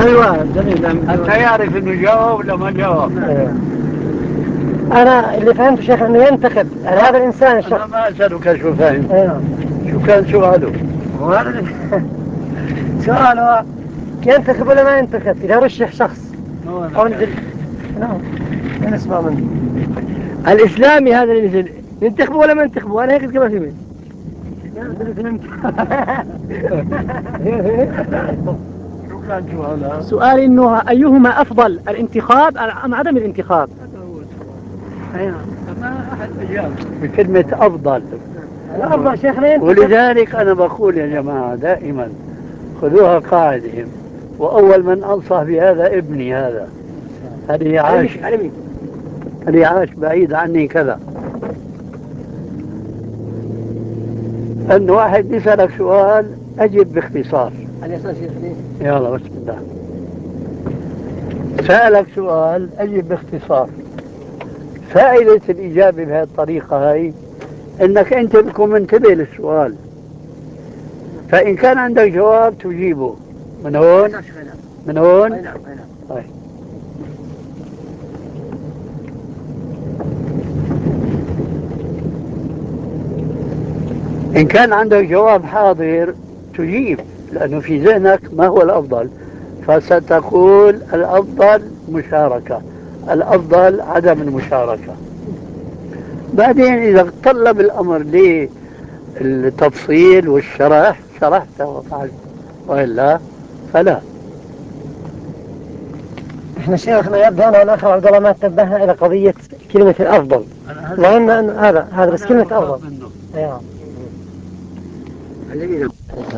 أيوة جميل. حتى يعرف إنه جاوب ولا ما جاوب. أنا اللي فهمته شيخ إنه ينتخب هذا الإنسان الشخص. أنا ما أسألك شو فهم. شو كان سؤاله؟ سؤاله ينتخب ولا ما ينتخب إذا رشح شخص أو نزل. من اسمه منه الإسلامي هذا اللي نزل ينتخبه ولا ما ينتخبه؟ أنا هيك كما في منه. شو كان سؤاله؟ سؤال إنه أيهما أفضل الانتخاب أم عدم الانتخاب؟ ما أحد أجاب بكلمة أفضل. الأفضل شيخنا ينتخب. ولذلك أنا بقول يا جماعة دائما خذوها قاعدة، وأول من أنصح بهذا ابني هذا اللي عاش بعيد عني كذا، أن واحد يسألك سؤال أجب باختصار. يلا بسم الله. سألك سؤال أجب باختصار. فائدة الإجابة بهذه الطريقة هاي إنك أنت تكون منتبه للسؤال، فإن كان عندك جواب تجيبه من هون من هون. طيب. إن كان عندك جواب حاضر تجيب، لأنه في ذهنك ما هو الأفضل، فستقول الأفضل مشاركة، الأفضل عدم المشاركة. بعدين إذا طلب الأمر للتفصيل والشرح شرحته وفعلت، وإلا فلا. احنا شيخنا يبدو انا والاخر عبد الله ما انتبهنا الى قضيه كلمه الافضل. ظننا ان هذا بس كلمه افضل.